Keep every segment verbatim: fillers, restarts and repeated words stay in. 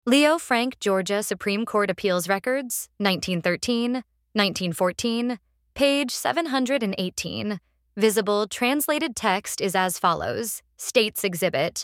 Leo Frank, Georgia Supreme Court Appeals Records, nineteen thirteen, nineteen fourteen, page seven hundred eighteen. Visible translated text is as follows. States Exhibit.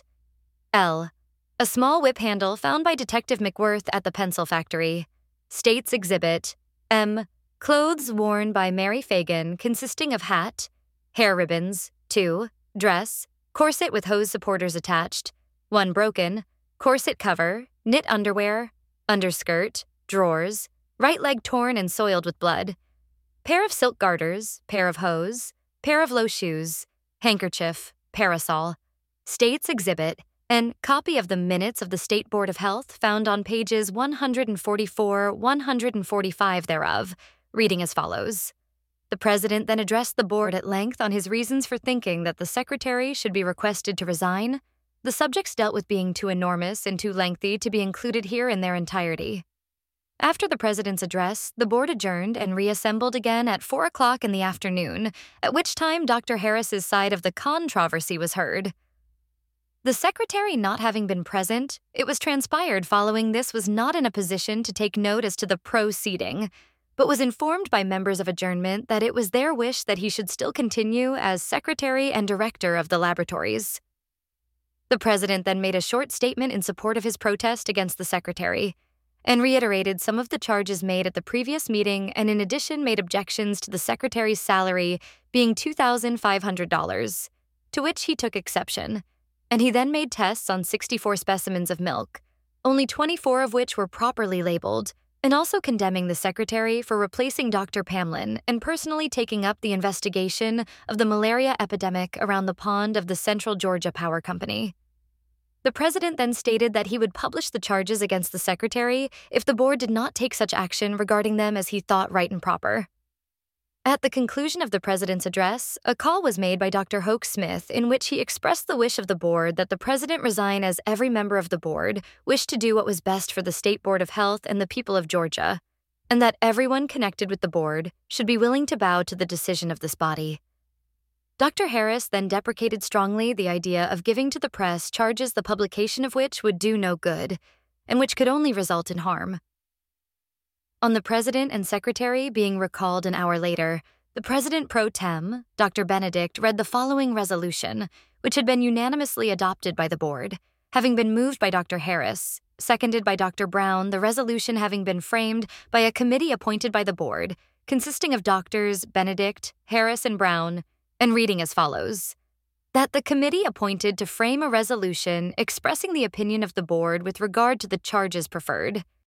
L. A small whip handle found by Detective McWorth at the pencil factory. States Exhibit. M. Clothes worn by Mary Fagan consisting of hat, hair ribbons, two, dress, corset with hose supporters attached, one broken, corset cover, knit underwear, underskirt, drawers, right leg torn and soiled with blood, pair of silk garters, pair of hose, pair of low shoes, handkerchief, parasol. States Exhibit, and copy of the minutes of the State Board of Health found on pages one forty-four, one forty-five thereof, reading as follows. The President then addressed the board at length on his reasons for thinking that the Secretary should be requested to resign. The subjects dealt with being too enormous and too lengthy to be included here in their entirety. After the President's address, the board adjourned and reassembled again at four o'clock in the afternoon, at which time Doctor Harris's side of the controversy was heard. The Secretary not having been present, it was transpired following this was not in a position to take note as to the proceeding, but was informed by members of adjournment that it was their wish that he should still continue as Secretary and Director of the laboratories. The President then made a short statement in support of his protest against the Secretary, and reiterated some of the charges made at the previous meeting and in addition made objections to the Secretary's salary being two thousand five hundred dollars, to which he took exception, and he then made tests on sixty-four specimens of milk, only twenty-four of which were properly labeled, and also condemning the Secretary for replacing Doctor Pamlin and personally taking up the investigation of the malaria epidemic around the pond of the Central Georgia Power Company. The President then stated that he would publish the charges against the Secretary if the board did not take such action regarding them as he thought right and proper. At the conclusion of the President's address, a call was made by Doctor Hoke Smith in which he expressed the wish of the board that the President resign as every member of the board wished to do what was best for the State Board of Health and the people of Georgia, and that everyone connected with the board should be willing to bow to the decision of this body. Doctor Harris then deprecated strongly the idea of giving to the press charges the publication of which would do no good, and which could only result in harm. On the President and Secretary being recalled an hour later, the President pro tem, Doctor Benedict, read the following resolution, which had been unanimously adopted by the board, having been moved by Doctor Harris, seconded by Doctor Brown, the resolution having been framed by a committee appointed by the board, consisting of Doctors Benedict, Harris, and Brown, and reading as follows. That the committee appointed to frame a resolution expressing the opinion of the board with regard to the charges preferred,